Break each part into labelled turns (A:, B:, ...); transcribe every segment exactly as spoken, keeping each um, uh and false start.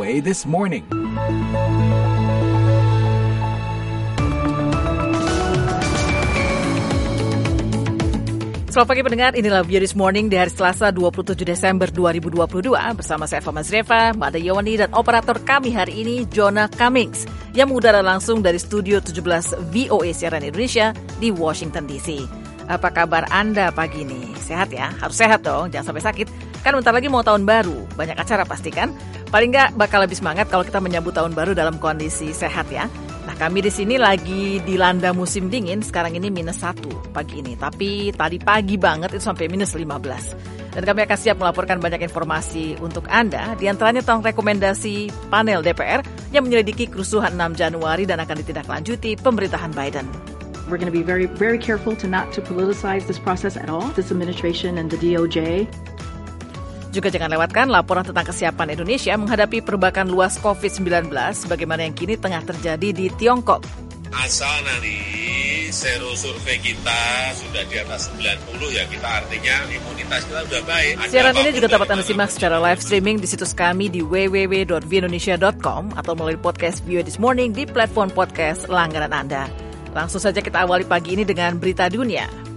A: A This Morning.
B: Selamat pagi pendengar, inilah V O A This Morning di hari Selasa dua puluh tujuh Desember dua ribu dua puluh dua bersama saya Fama Zreva, Mada Yowani dan operator kami hari ini Jonah Cummings yang mengudara langsung dari Studio tujuh belas V O A Siaran Indonesia di Washington D C. Apa kabar Anda pagi ini? Sehat ya? Harus sehat dong, jangan sampai sakit. Kan bentar lagi mau tahun baru, banyak acara pasti kan? Paling nggak bakal lebih semangat kalau kita menyambut tahun baru dalam kondisi sehat ya. Nah, kami di sini lagi dilanda musim dingin, sekarang ini minus satu pagi ini. Tapi tadi pagi banget itu sampai minus lima belas. Dan kami akan siap melaporkan banyak informasi untuk Anda, di antaranya tentang rekomendasi panel D P R yang menyelidiki kerusuhan enam Januari dan akan ditindaklanjuti pemerintahan Biden.
C: We're going to be very, very careful to not to politicize this process at all, this administration and the D O J.
B: Juga jangan lewatkan laporan tentang kesiapan Indonesia menghadapi perbakan luas covid sembilan belas sebagaimana yang kini tengah terjadi di Tiongkok.
D: Asal nanti sero survei kita sudah di atas sembilan puluh ya kita artinya imunitas kita sudah baik.
B: Siaran ini juga dapat Anda simak secara live streaming di situs kami di w w w dot v indonesia dot com atau melalui podcast V O A This Morning di platform podcast langganan Anda. Langsung saja kita awali pagi ini dengan berita dunia.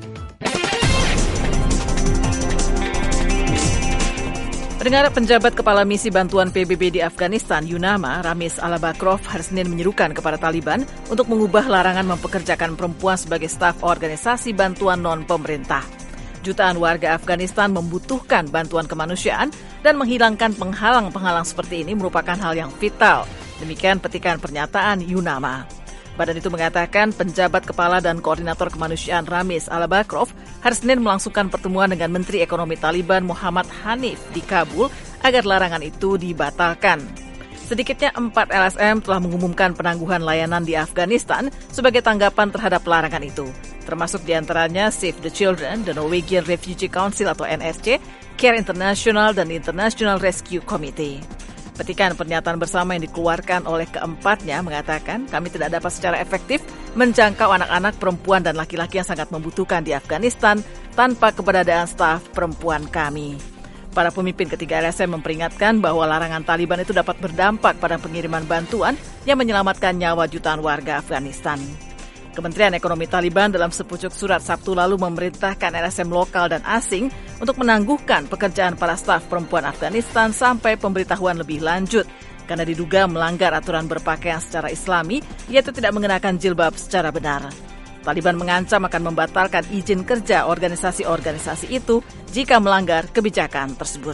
B: Pendengar, penjabat kepala misi bantuan P B B di Afghanistan, UNAMA, Ramiz Alabakrov, hari Senin menyerukan kepada Taliban untuk mengubah larangan mempekerjakan perempuan sebagai staf organisasi bantuan non-pemerintah. Jutaan warga Afghanistan membutuhkan bantuan kemanusiaan dan menghilangkan penghalang-penghalang seperti ini merupakan hal yang vital. Demikian petikan pernyataan UNAMA. Badan itu mengatakan penjabat kepala dan koordinator kemanusiaan Ramiz Alabakrov hari Senin melangsungkan pertemuan dengan Menteri Ekonomi Taliban Muhammad Hanif di Kabul agar larangan itu dibatalkan. Sedikitnya empat L S M telah mengumumkan penangguhan layanan di Afghanistan sebagai tanggapan terhadap larangan itu, termasuk diantaranya Save the Children, the Norwegian Refugee Council atau N R C, Care International, dan International Rescue Committee. Petikan pernyataan bersama yang dikeluarkan oleh keempatnya mengatakan kami tidak dapat secara efektif menjangkau anak-anak, perempuan, dan laki-laki yang sangat membutuhkan di Afghanistan tanpa keberadaan staf perempuan kami. Para pemimpin ketiga L S M memperingatkan bahwa larangan Taliban itu dapat berdampak pada pengiriman bantuan yang menyelamatkan nyawa jutaan warga Afghanistan. Kementerian Ekonomi Taliban dalam sepucuk surat Sabtu lalu memerintahkan L S M lokal dan asing untuk menangguhkan pekerjaan para staf perempuan Afghanistan sampai pemberitahuan lebih lanjut karena diduga melanggar aturan berpakaian secara Islami, yaitu tidak mengenakan jilbab secara benar. Taliban mengancam akan membatalkan izin kerja organisasi-organisasi itu jika melanggar kebijakan tersebut.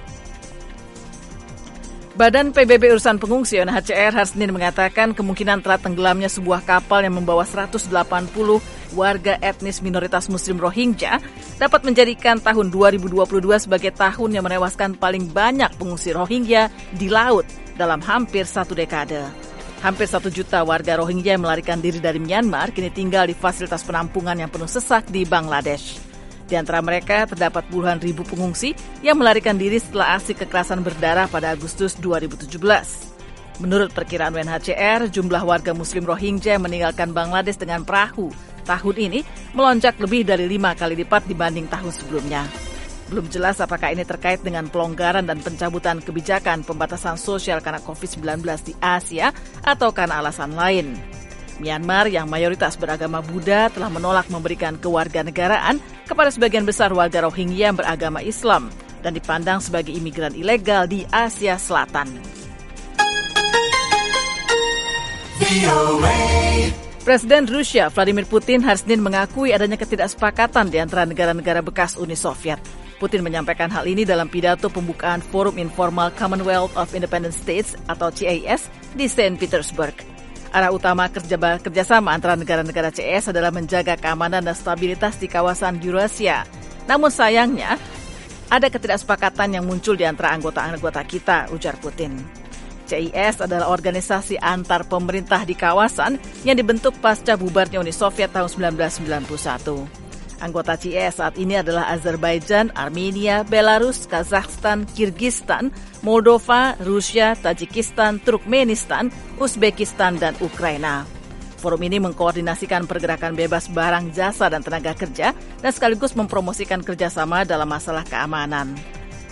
B: Badan P B B Urusan Pengungsi U N H C R hari Senin mengatakan kemungkinan telah tenggelamnya sebuah kapal yang membawa seratus delapan puluh warga etnis minoritas Muslim Rohingya dapat menjadikan tahun dua ribu dua puluh dua sebagai tahun yang menewaskan paling banyak pengungsi Rohingya di laut dalam hampir satu dekade. Hampir satu juta warga Rohingya yang melarikan diri dari Myanmar kini tinggal di fasilitas penampungan yang penuh sesak di Bangladesh. Di antara mereka terdapat puluhan ribu pengungsi yang melarikan diri setelah aksi kekerasan berdarah pada Agustus dua ribu tujuh belas. Menurut perkiraan U N H C R, jumlah warga Muslim Rohingya yang meninggalkan Bangladesh dengan perahu tahun ini melonjak lebih dari lima kali lipat dibanding tahun sebelumnya. Belum jelas apakah ini terkait dengan pelonggaran dan pencabutan kebijakan pembatasan sosial karena covid sembilan belas di Asia atau karena alasan lain. Myanmar yang mayoritas beragama Buddha telah menolak memberikan kewarganegaraan kepada sebagian besar warga Rohingya yang beragama Islam dan dipandang sebagai imigran ilegal di Asia Selatan. Presiden Rusia Vladimir Putin hari Senin mengakui adanya ketidaksepakatan di antara negara-negara bekas Uni Soviet. Putin menyampaikan hal ini dalam pidato pembukaan Forum Informal Commonwealth of Independent States atau C I S di Saint Petersburg. Arah utama kerja, kerjasama antara negara-negara C I S adalah menjaga keamanan dan stabilitas di kawasan Eurasia. Namun sayangnya, ada ketidaksepakatan yang muncul di antara anggota-anggota kita, ujar Putin. C I S adalah organisasi antar pemerintah di kawasan yang dibentuk pasca bubarnya Uni Soviet tahun sembilan belas sembilan puluh satu. Anggota C I S saat ini adalah Azerbaijan, Armenia, Belarus, Kazakhstan, Kirgistan, Moldova, Rusia, Tajikistan, Turkmenistan, Uzbekistan, dan Ukraina. Forum ini mengkoordinasikan pergerakan bebas barang, jasa, dan tenaga kerja dan sekaligus mempromosikan kerjasama dalam masalah keamanan.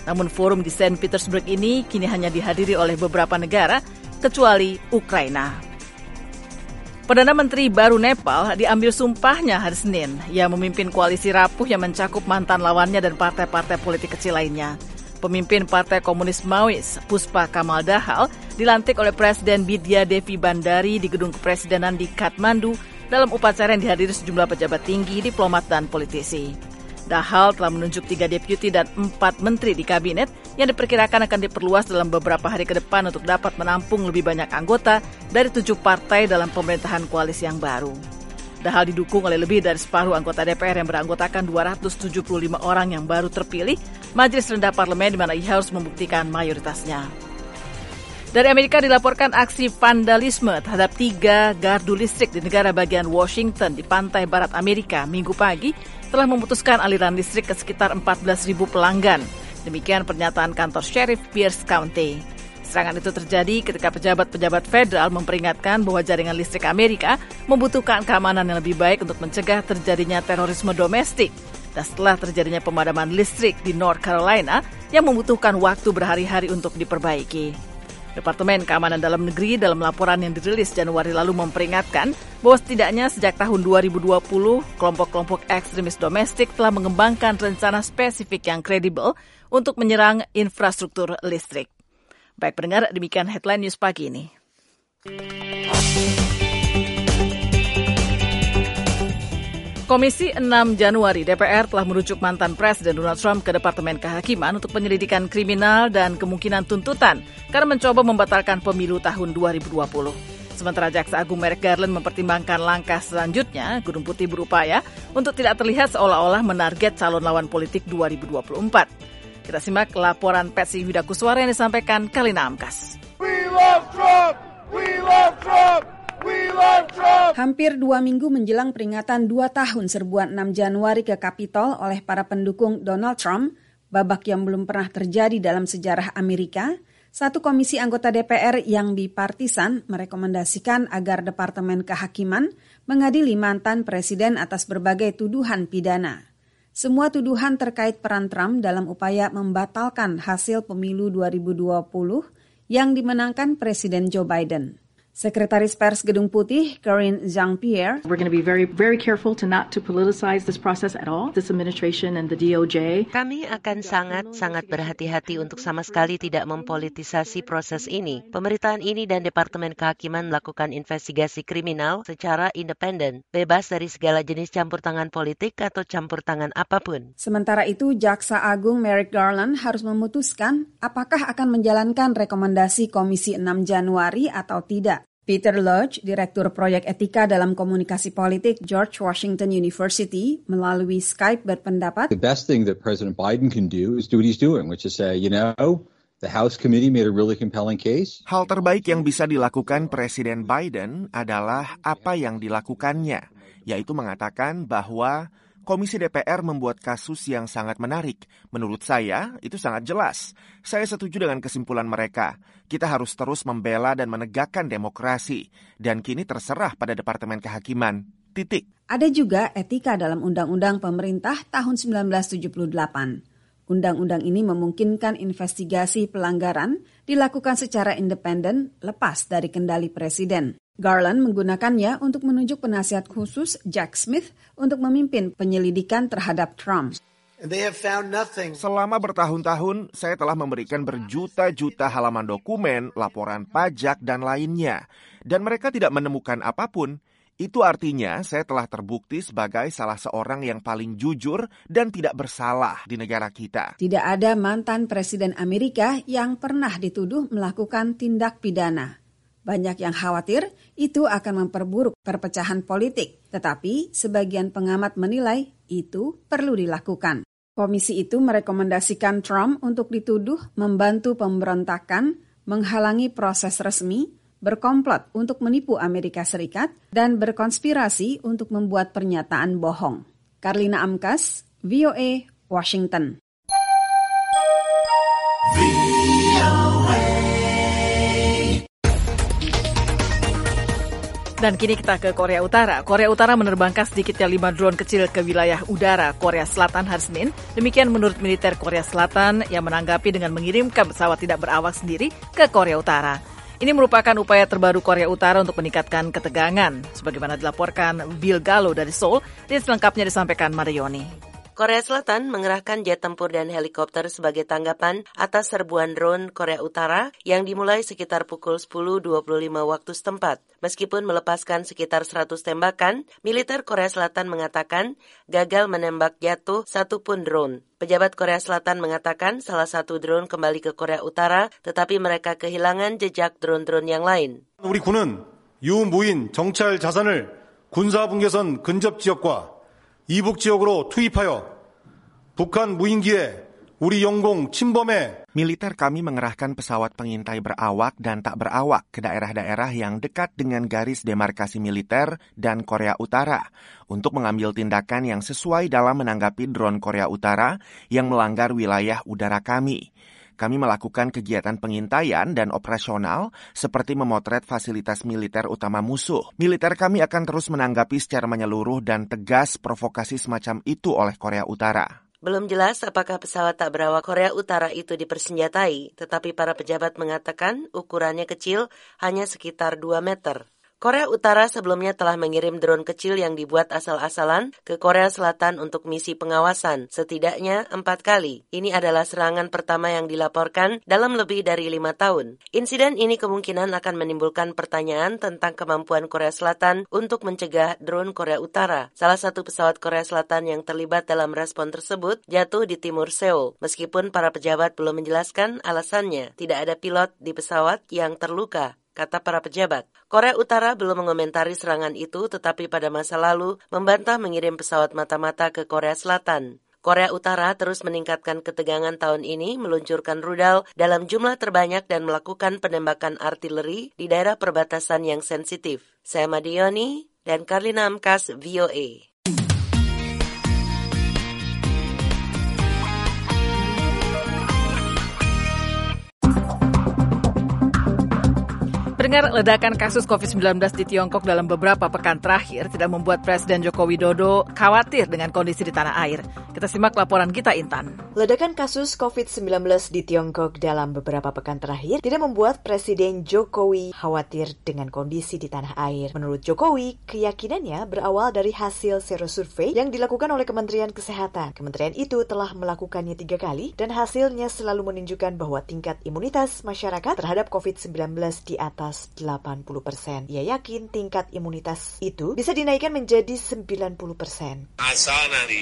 B: Namun forum di Saint Petersburg ini kini hanya dihadiri oleh beberapa negara, kecuali Ukraina. Perdana Menteri baru Nepal diambil sumpahnya hari Senin. Ia memimpin koalisi rapuh yang mencakup mantan lawannya dan partai-partai politik kecil lainnya. Pemimpin Partai Komunis Maois, Puspa Kamal Dahal, dilantik oleh Presiden Bidya Devi Bandari di Gedung Kepresidenan di Kathmandu dalam upacara yang dihadiri sejumlah pejabat tinggi, diplomat, dan politisi. Dahal telah menunjuk tiga deputi dan empat menteri di kabinet yang diperkirakan akan diperluas dalam beberapa hari ke depan untuk dapat menampung lebih banyak anggota dari tujuh partai dalam pemerintahan koalisi yang baru. Dahal didukung oleh lebih dari separuh anggota D P R yang beranggotakan dua ratus tujuh puluh lima orang yang baru terpilih, Majelis Rendah Parlemen di mana ia harus membuktikan mayoritasnya. Dari Amerika dilaporkan aksi vandalisme terhadap tiga gardu listrik di negara bagian Washington di pantai barat Amerika minggu pagi telah memutuskan aliran listrik ke sekitar empat belas ribu pelanggan. Demikian pernyataan kantor Sheriff Pierce County. Serangan itu terjadi ketika pejabat-pejabat federal memperingatkan bahwa jaringan listrik Amerika membutuhkan keamanan yang lebih baik untuk mencegah terjadinya terorisme domestik. Dan setelah terjadinya pemadaman listrik di North Carolina yang membutuhkan waktu berhari-hari untuk diperbaiki. Departemen Keamanan Dalam Negeri dalam laporan yang dirilis Januari lalu memperingatkan bahwa setidaknya sejak tahun dua ribu dua puluh, kelompok-kelompok ekstremis domestik telah mengembangkan rencana spesifik yang kredibel untuk menyerang infrastruktur listrik. Baik pendengar, demikian headline news pagi ini. Komisi enam Januari D P R telah merujuk mantan Presiden Donald Trump ke Departemen Kehakiman untuk penyelidikan kriminal dan kemungkinan tuntutan karena mencoba membatalkan pemilu tahun dua ribu dua puluh. Sementara Jaksa Agung Merrick Garland mempertimbangkan langkah selanjutnya, Gedung Putih berupaya untuk tidak terlihat seolah-olah menarget calon lawan politik dua ribu dua puluh empat. Kita simak laporan Patsy Widakuswara yang disampaikan Kalina Amkas.
A: We love Trump! We love Trump!
E: Hampir dua minggu menjelang peringatan dua tahun serbuan enam Januari ke Kapitol oleh para pendukung Donald Trump, babak yang belum pernah terjadi dalam sejarah Amerika, satu komisi anggota D P R yang bipartisan merekomendasikan agar Departemen Kehakiman mengadili mantan presiden atas berbagai tuduhan pidana. Semua tuduhan terkait peran Trump dalam upaya membatalkan hasil pemilu dua ribu dua puluh yang dimenangkan Presiden Joe Biden. Sekretaris Pers Gedung Putih, Karine Jean-Pierre,
C: We're going to be very, very careful to not to politicize this process at all. This administration and the D O J.
F: Kami akan sangat-sangat berhati-hati untuk sama sekali tidak mempolitisasi proses ini. Pemerintahan ini dan Departemen Kehakiman melakukan investigasi kriminal secara independen, bebas dari segala jenis campur tangan politik atau campur tangan apapun.
E: Sementara itu, Jaksa Agung Merrick Garland harus memutuskan apakah akan menjalankan rekomendasi Komisi enam Januari atau tidak. Peter Lodge, Direktur Proyek Etika dalam Komunikasi Politik George Washington University, melalui Skype berpendapat,
G: The best thing that President Biden can do is do what he's doing, which is say, you know, the House Committee made a really compelling case.
A: Hal terbaik yang bisa dilakukan Presiden Biden adalah apa yang dilakukannya, yaitu mengatakan bahwa Komisi D P R membuat kasus yang sangat menarik. Menurut saya, itu sangat jelas. Saya setuju dengan kesimpulan mereka. Kita harus terus membela dan menegakkan demokrasi. Dan kini terserah pada Departemen Kehakiman. Titik.
E: Ada juga etika dalam Undang-Undang Pemerintah tahun sembilan belas tujuh puluh delapan. Undang-undang ini memungkinkan investigasi pelanggaran dilakukan secara independen lepas dari kendali presiden. Garland menggunakannya untuk menunjuk penasihat khusus Jack Smith untuk memimpin penyelidikan terhadap Trump.
A: Selama bertahun-tahun, saya telah memberikan berjuta-juta halaman dokumen, laporan pajak, dan lainnya. Dan mereka tidak menemukan apapun. Itu artinya saya telah terbukti sebagai salah seorang yang paling jujur dan tidak bersalah di negara kita.
E: Tidak ada mantan presiden Amerika yang pernah dituduh melakukan tindak pidana. Banyak yang khawatir itu akan memperburuk perpecahan politik, tetapi sebagian pengamat menilai itu perlu dilakukan. Komisi itu merekomendasikan Trump untuk dituduh membantu pemberontakan, menghalangi proses resmi, berkomplot untuk menipu Amerika Serikat, dan berkonspirasi untuk membuat pernyataan bohong. Karlina Amkas, V O A, Washington.
B: Dan kini kita ke Korea Utara. Korea Utara menerbangkan sedikitnya lima drone kecil ke wilayah udara Korea Selatan hari Senin. Demikian menurut militer Korea Selatan yang menanggapi dengan mengirimkan pesawat tidak berawak sendiri ke Korea Utara. Ini merupakan upaya terbaru Korea Utara untuk meningkatkan ketegangan. Sebagaimana dilaporkan Bill Gallo dari Seoul, dan selengkapnya disampaikan Marioni.
F: Korea Selatan mengerahkan jet tempur dan helikopter sebagai tanggapan atas serbuan drone Korea Utara yang dimulai sekitar pukul sepuluh dua puluh lima waktu setempat. Meskipun melepaskan sekitar seratus tembakan, militer Korea Selatan mengatakan gagal menembak jatuh satu pun drone. Pejabat Korea Selatan mengatakan salah satu drone kembali ke Korea Utara, tetapi mereka kehilangan jejak drone-drone yang lain.
H: 우리 군은 유무인 정찰 자산을 군사분계선 근접 지역과 이북 지역으로 투입하여 북한 무인기에 우리 영공 침범에
A: Militer kami mengerahkan pesawat pengintai berawak dan tak berawak ke daerah-daerah yang dekat dengan garis demarkasi militer dan Korea Utara untuk mengambil tindakan yang sesuai dalam menanggapi drone Korea Utara yang melanggar wilayah udara kami. Kami melakukan kegiatan pengintaian dan operasional seperti memotret fasilitas militer utama musuh. Militer kami akan terus menanggapi secara menyeluruh dan tegas provokasi semacam itu oleh Korea Utara.
F: Belum jelas apakah pesawat tak berawak Korea Utara itu dipersenjatai, tetapi para pejabat mengatakan ukurannya kecil, hanya sekitar dua meter. Korea Utara sebelumnya telah mengirim drone kecil yang dibuat asal-asalan ke Korea Selatan untuk misi pengawasan, setidaknya empat kali. Ini adalah serangan pertama yang dilaporkan dalam lebih dari lima tahun. Insiden ini kemungkinan akan menimbulkan pertanyaan tentang kemampuan Korea Selatan untuk mencegah drone Korea Utara. Salah satu pesawat Korea Selatan yang terlibat dalam respon tersebut jatuh di timur Seoul. Meskipun para pejabat belum menjelaskan alasannya, tidak ada pilot di pesawat yang terluka, kata para pejabat. Korea Utara belum mengomentari serangan itu, tetapi pada masa lalu membantah mengirim pesawat mata-mata ke Korea Selatan. Korea Utara terus meningkatkan ketegangan tahun ini, meluncurkan rudal dalam jumlah terbanyak dan melakukan penembakan artileri di daerah perbatasan yang sensitif. Saya Madioni dan Karlina Amkas, V O A.
B: Pendengar, ledakan kasus covid sembilan belas di Tiongkok dalam beberapa pekan terakhir tidak membuat Presiden Joko Widodo khawatir dengan kondisi di tanah air. Kita simak laporan Gita Intan.
I: Ledakan kasus covid sembilan belas di Tiongkok dalam beberapa pekan terakhir tidak membuat Presiden Jokowi khawatir dengan kondisi di tanah air. Menurut Jokowi, keyakinannya berawal dari hasil serosurvei yang dilakukan oleh Kementerian Kesehatan. Kementerian itu telah melakukannya tiga kali dan hasilnya selalu menunjukkan bahwa tingkat imunitas masyarakat terhadap covid sembilan belas di atas delapan puluh persen. Ia yakin tingkat imunitas itu bisa dinaikkan menjadi sembilan puluh persen.
D: Asal nanti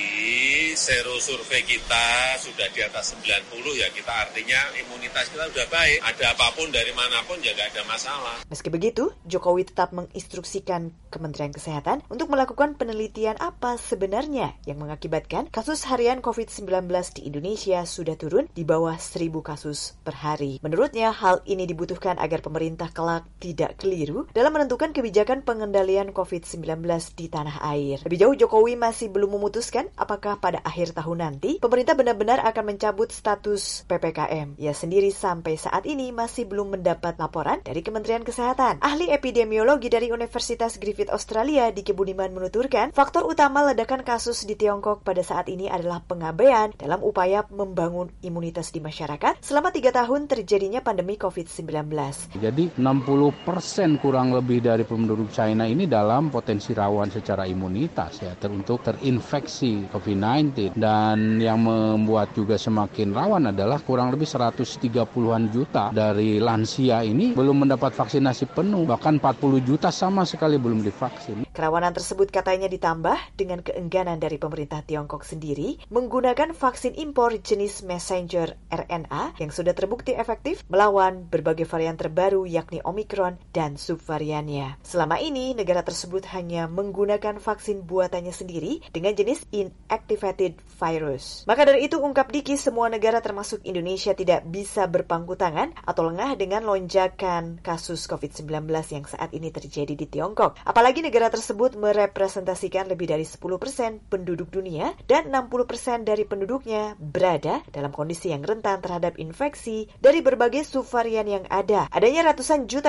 D: serosurvei kita sudah di atas sembilan puluh, ya kita artinya imunitas kita sudah baik. Ada apapun dari manapun ya nggak ada masalah.
I: Meski begitu, Jokowi tetap menginstruksikan Kementerian Kesehatan untuk melakukan penelitian apa sebenarnya yang mengakibatkan kasus harian covid sembilan belas di Indonesia sudah turun di bawah seribu kasus per hari. Menurutnya, hal ini dibutuhkan agar pemerintah kelak tidak keliru dalam menentukan kebijakan pengendalian covid sembilan belas di tanah air. Lebih jauh, Jokowi masih belum memutuskan apakah pada akhir tahun nanti pemerintah benar-benar akan mencabut status P P K M. Ia sendiri sampai saat ini masih belum mendapat laporan dari Kementerian Kesehatan. Ahli epidemiologi dari Universitas Griffith Australia, Diki Budiman, menuturkan faktor utama ledakan kasus di Tiongkok pada saat ini adalah pengabaian dalam upaya membangun imunitas di masyarakat selama tiga tahun terjadinya pandemi covid sembilan belas.
J: Jadi enam puluh persen kurang lebih dari penduduk China ini dalam potensi rawan secara imunitas ya ter- untuk terinfeksi covid sembilan belas, dan yang membuat juga semakin rawan adalah kurang lebih seratus tiga puluhan juta dari lansia ini belum mendapat vaksinasi penuh, bahkan empat puluh juta sama sekali belum divaksin.
I: Kerawanan tersebut katanya ditambah dengan keengganan dari pemerintah Tiongkok sendiri menggunakan vaksin impor jenis messenger R N A yang sudah terbukti efektif melawan berbagai varian terbaru yakni Omicron dan subvariannya. Selama ini, negara tersebut hanya menggunakan vaksin buatannya sendiri dengan jenis inactivated virus. Maka dari itu, ungkap Diki, semua negara termasuk Indonesia tidak bisa berpangku tangan atau lengah dengan lonjakan kasus covid sembilan belas yang saat ini terjadi di Tiongkok. Apalagi negara tersebut merepresentasikan lebih dari sepuluh persen penduduk dunia dan enam puluh persen dari penduduknya berada dalam kondisi yang rentan terhadap infeksi dari berbagai subvarian yang ada. Adanya ratusan juta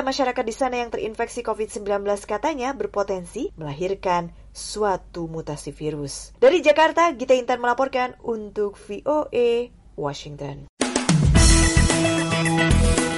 I: masyarakat di sana yang terinfeksi covid sembilan belas katanya berpotensi melahirkan suatu mutasi virus. Dari Jakarta, Gita Intan melaporkan untuk V O A Washington.